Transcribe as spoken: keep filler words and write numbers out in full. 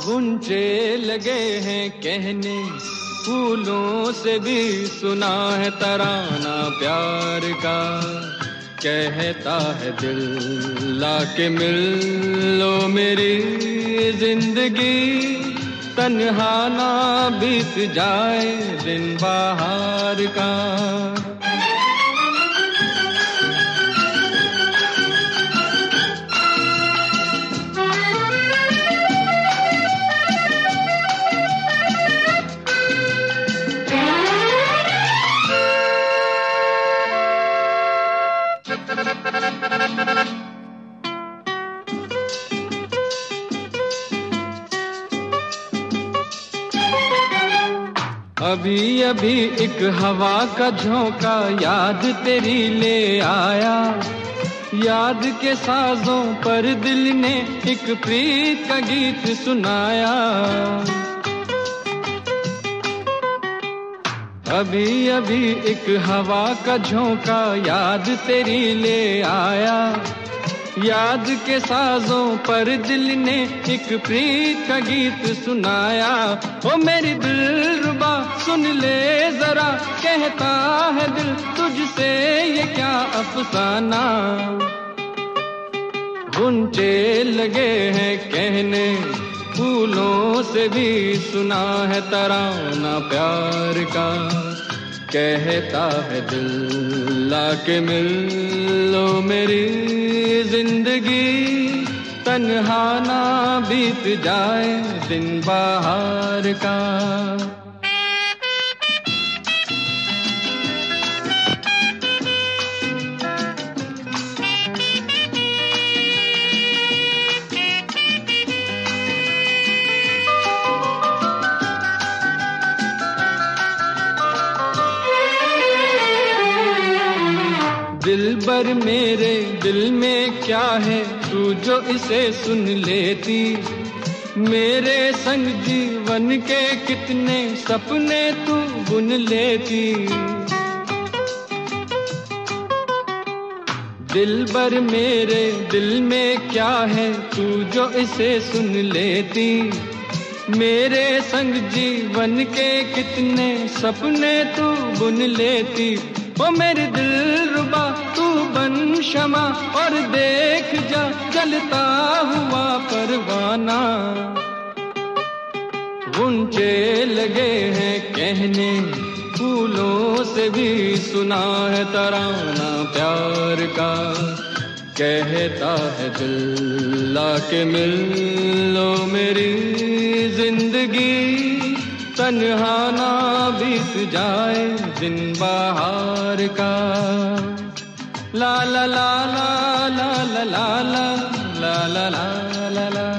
गुंजे लगे हैं कहने, फूलों से भी सुना है तराना प्यार का। कहता है दिल लाके मिल लो मेरी जिंदगी, तन्हा ना बीत जाए दिन बाहर का। अभी अभी एक हवा का झोंका याद तेरी ले आया, याद के साजों पर दिल ने एक प्रीत का गीत सुनाया। अभी अभी एक हवा का झोंका याद तेरी ले आया, याद के साजों पर दिल ने एक प्रीत का गीत सुनाया। ओ मेरी दिलरुबा सुन ले जरा, कहता है दिल तुझसे ये क्या अफसाना। गुंजे लगे हैं कहने, फूलों से भी सुना है तराना प्यार का। कहता है दिल लाके मिल लो मेरी जिंदगी, तन्हा ना बीत जाए दिन बाहर का। दिलबर मेरे दिल में क्या है तू जो इसे सुन लेती, मेरे संग जीवन के कितने सपने तू बुन लेती। दिलबर मेरे दिल में क्या है तू जो इसे सुन लेती, मेरे संग जीवन के कितने सपने तू बुन लेती। ओ मेरे दिलरुबा तू बन शमा और देख जा जलता हुआ परवाना। गुंजे लगे हैं कहने, फूलों से भी सुना है तराना प्यार का। कहता है दिल लाके मिल लो मेरी जिंदगी, तन्हा ना बीत जाए दिन बाहर का। ला ला ला ला ला ला ला ला ला ला ला ला।